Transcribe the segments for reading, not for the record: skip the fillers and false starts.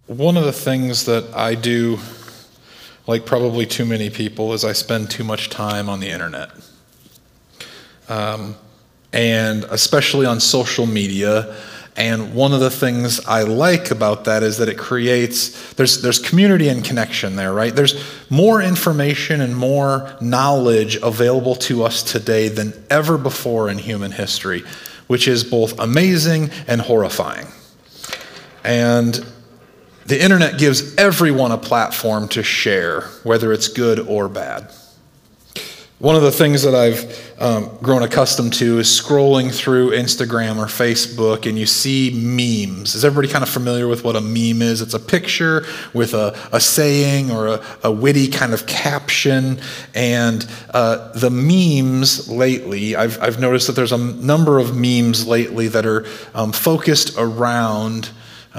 One of the things that I do, like probably too many people, is I spend too much time on the internet. And especially on social media. And one of the things I like about that is that it creates, there's community and connection there, right? There's more information and more knowledge available to us today than ever before in human history, which is both amazing and horrifying. And the internet gives everyone a platform to share, whether it's good or bad. One of the things that I've grown accustomed to is scrolling through Instagram or Facebook, and you see memes. Is everybody kind of familiar with what a meme is? It's a picture with a saying or a witty kind of caption. And the memes lately, I've noticed that there's a number of memes lately that are focused around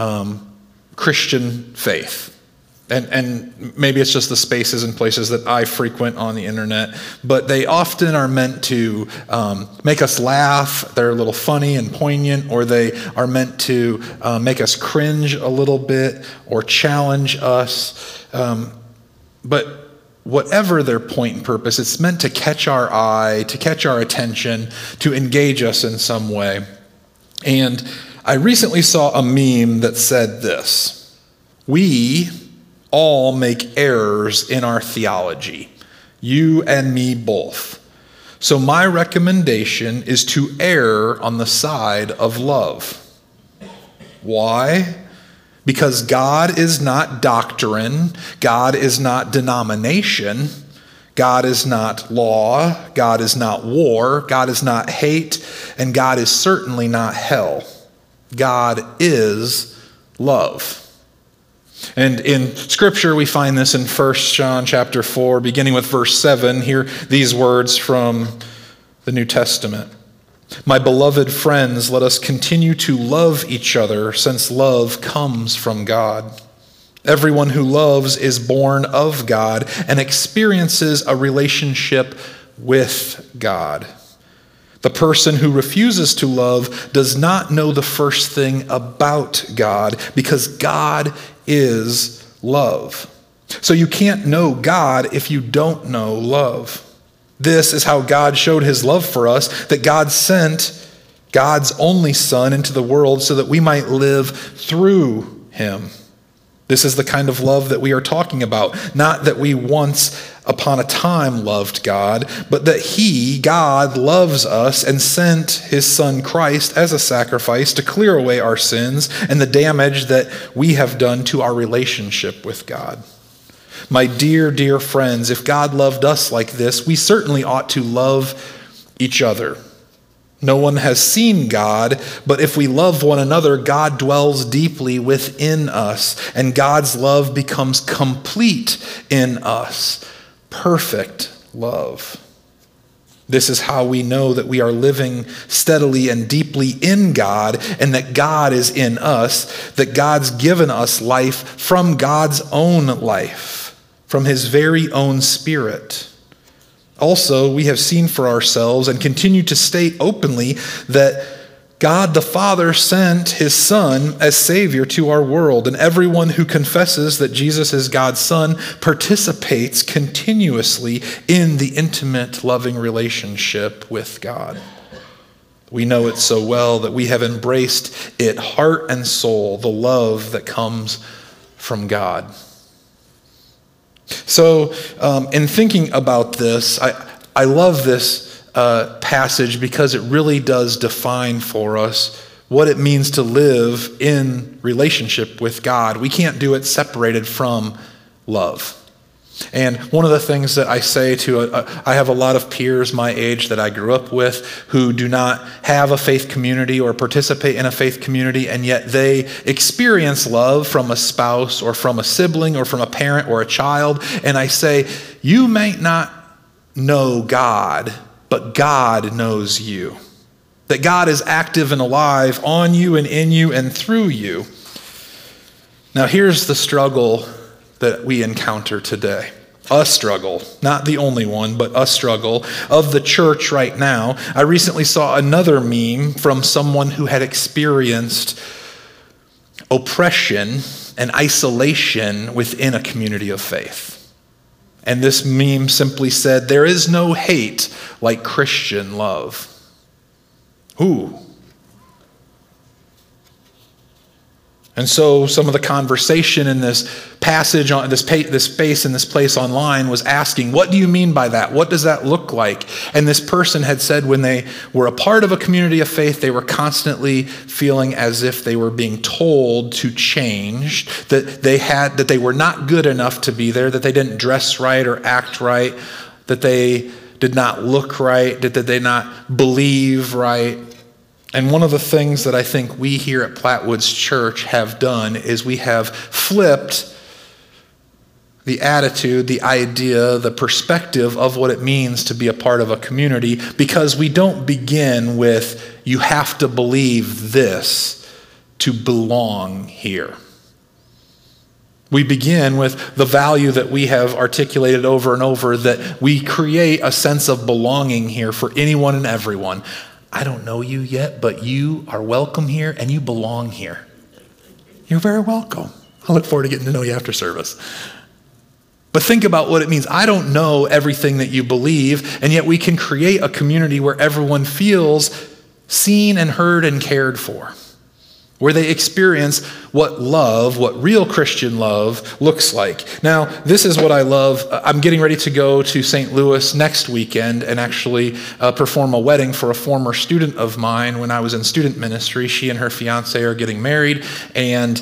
Christian faith. And maybe it's just the spaces and places that I frequent on the internet, but they often are meant to make us laugh. They're a little funny and poignant, or they are meant to make us cringe a little bit or challenge us. But whatever their point and purpose, it's meant to catch our eye, to catch our attention, to engage us in some way. And I recently saw a meme that said this: "We all make errors in our theology, you and me both. So my recommendation is to err on the side of love." Why? Because God is not doctrine, God is not denomination, God is not law, God is not war, God is not hate, and God is certainly not hell. God is love. And in Scripture, we find this in 1 John chapter 4, beginning with verse 7. Hear these words from the New Testament. "My beloved friends, let us continue to love each other, since love comes from God. Everyone who loves is born of God and experiences a relationship with God. The person who refuses to love does not know the first thing about God, because God is love. So you can't know God if you don't know love. This is how God showed his love for us, that God sent God's only Son into the world so that we might live through him. This is the kind of love that we are talking about. Not that we once upon a time loved God, but that he, God, loves us and sent his Son Christ as a sacrifice to clear away our sins and the damage that we have done to our relationship with God. My dear, dear friends, if God loved us like this, we certainly ought to love each other. No one has seen God, but if we love one another, God dwells deeply within us, and God's love becomes complete in us. Perfect love. This is how we know that we are living steadily and deeply in God, and that God is in us, that God's given us life from God's own life, from his very own Spirit. Also, we have seen for ourselves and continue to state openly that God the Father sent his Son as Savior to our world, and everyone who confesses that Jesus is God's Son participates continuously in the intimate, loving relationship with God. We know it so well that we have embraced it heart and soul, the love that comes from God. So in thinking about this, I love this passage because it really does define for us what it means to live in relationship with God. We can't do it separated from love. And one of the things that I say to, I have a lot of peers my age that I grew up with who do not have a faith community or participate in a faith community, and yet they experience love from a spouse or from a sibling or from a parent or a child. And I say, you may not know God, but God knows you. That God is active and alive on you and in you and through you. Now here's the struggle that we encounter today. A struggle, not the only one, but a struggle of the church right now. I recently saw another meme from someone who had experienced oppression and isolation within a community of faith. And this meme simply said, there is no hate like Christian love. Ooh. And so some of the conversation in this passage, on this space in this place online, was asking, what do you mean by that? What does that look like? And this person had said when they were a part of a community of faith, they were constantly feeling as if they were being told to change, that they were not good enough to be there, that they didn't dress right or act right, that they did not look right, that they did not believe right. And one of the things that I think we here at Plattwoods Church have done is we have flipped the attitude, the idea, the perspective of what it means to be a part of a community, because we don't begin with, you have to believe this to belong here. We begin with the value that we have articulated over and over, that we create a sense of belonging here for anyone and everyone. I don't know you yet, but you are welcome here and you belong here. You're very welcome. I look forward to getting to know you after service. But think about what it means. I don't know everything that you believe, and yet we can create a community where everyone feels seen and heard and cared for, where they experience what real Christian love looks like. Now, this is what I love. I'm getting ready to go to St. Louis next weekend and actually perform a wedding for a former student of mine when I was in student ministry. She and her fiance are getting married, and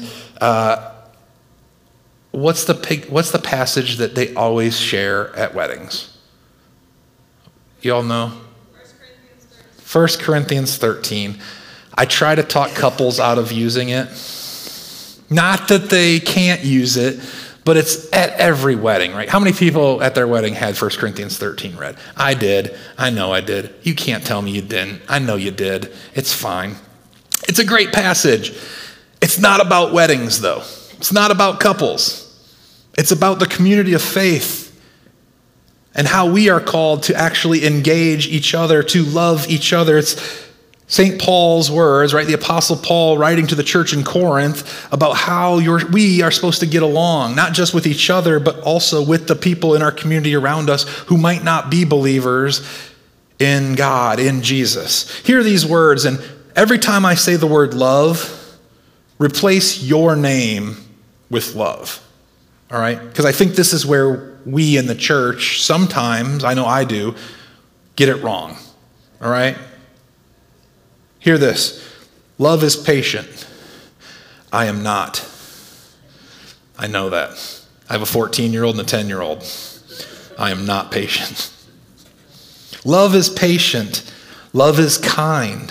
what's the passage that they always share at weddings? You all know? 1 Corinthians 13. I try to talk couples out of using it. Not that they can't use it, but it's at every wedding, right? How many people at their wedding had 1 Corinthians 13 read? I did. I know I did. You can't tell me you didn't. I know you did. It's fine. It's a great passage. It's not about weddings, though. It's not about couples. It's about the community of faith and how we are called to actually engage each other, to love each other. It's St. Paul's words, right? The Apostle Paul writing to the church in Corinth about how we are supposed to get along, not just with each other, but also with the people in our community around us who might not be believers in God, in Jesus. Hear these words, and every time I say the word love, replace your name with love, all right? Because I think this is where we in the church sometimes, I know I do, get it wrong, all right? Hear this. Love is patient. I am not. I know that. I have a 14-year-old and a 10-year-old. I am not patient. Love is patient. Love is kind.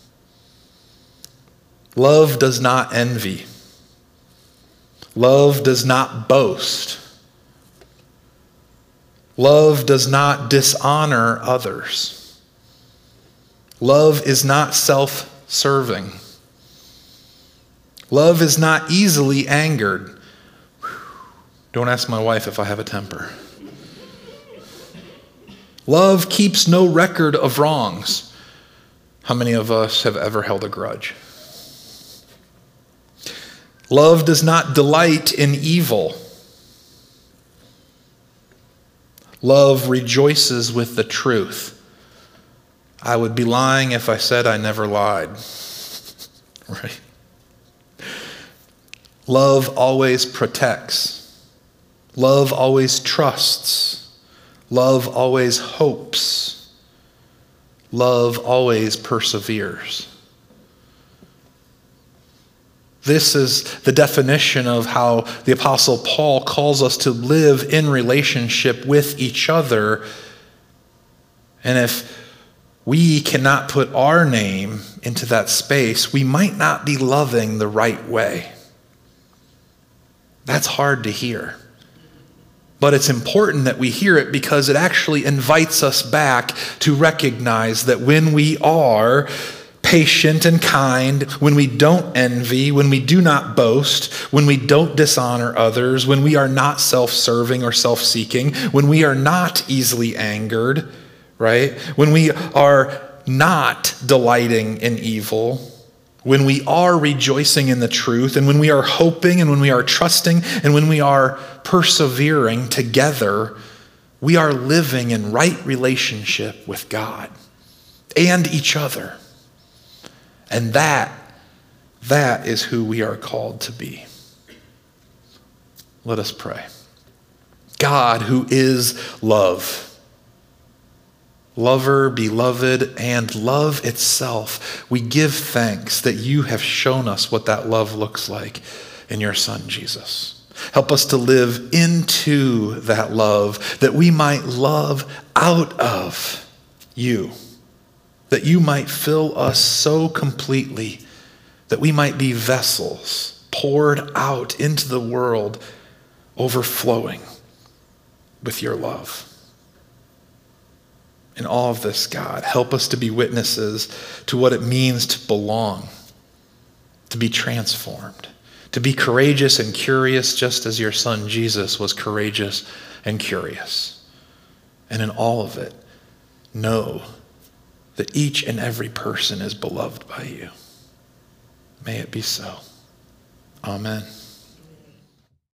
Love does not envy. Love does not boast. Love does not dishonor others. Love is not self-serving. Love is not easily angered. Don't ask my wife if I have a temper. Love keeps no record of wrongs. How many of us have ever held a grudge? Love does not delight in evil. Love rejoices with the truth. I would be lying if I said I never lied. Right? Love always protects. Love always trusts. Love always hopes. Love always perseveres. This is the definition of how the Apostle Paul calls us to live in relationship with each other. And if we cannot put our name into that space, we might not be loving the right way. That's hard to hear. But it's important that we hear it because it actually invites us back to recognize that when we are patient and kind, when we don't envy, when we do not boast, when we don't dishonor others, when we are not self-serving or self-seeking, when we are not easily angered, right? When we are not delighting in evil, when we are rejoicing in the truth, and when we are hoping, and when we are trusting, and when we are persevering together, we are living in right relationship with God and each other. And that is who we are called to be. Let us pray. God, who is love, lover, beloved, and love itself, we give thanks that you have shown us what that love looks like in your Son, Jesus. Help us to live into that love, that we might love out of you, that you might fill us so completely that we might be vessels poured out into the world, overflowing with your love. In all of this, God, help us to be witnesses to what it means to belong, to be transformed, to be courageous and curious, just as your Son Jesus was courageous and curious. And in all of it, know that each and every person is beloved by you. May it be so. Amen.